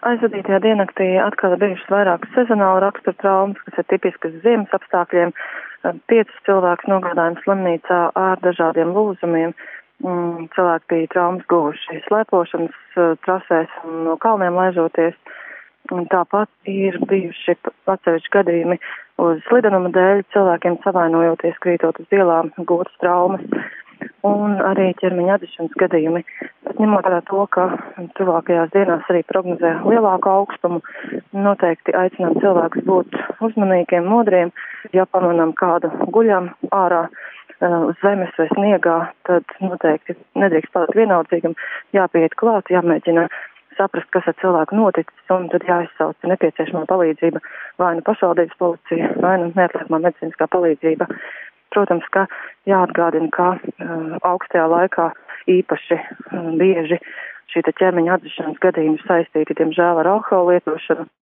Aizvadītajā diennaktī atkal ir bijušas vairākas sezonāla rakstura traumas, kas ir tipiskas ziemas apstākļiem. 5 cilvēkus nogādājām slimnīcā ar dažādiem lūzumiem. Cilvēki bija traumas guvuši slēpošanas trasēs un no kalniem laižoties. Un tāpat ir bijuši atsevišķi gadījumi uz slidenuma dēļ, cilvēkiem savainojoties, krītot uz ielām, gūtas traumas. Un arī ķermeņa atdešanas gadījumi. Bet ņemot vērā to, ka tuvākajās dienās arī prognozē lielāku augstumu, noteikti aicinām cilvēkus būt uzmanīgiem, modriem. Ja pamanām kādu guļam ārā uz zemes vai sniegā, tad noteikti nedrīkst palikt vienaldzīgam, jāpieiet klāt, jāmēģina saprast, kas ar cilvēku noticis, un tad jāizsauc nepieciešamā palīdzība, vai nu pašvaldības policija, vai nu neatliekamā medicīniskā palīdzība. Protams, ka jāatgādina, ka augstajā laikā īpaši bieži šī ķermeņa atdešanas gadījumi saistīti, diemžēl, ar alkohola lietošanu.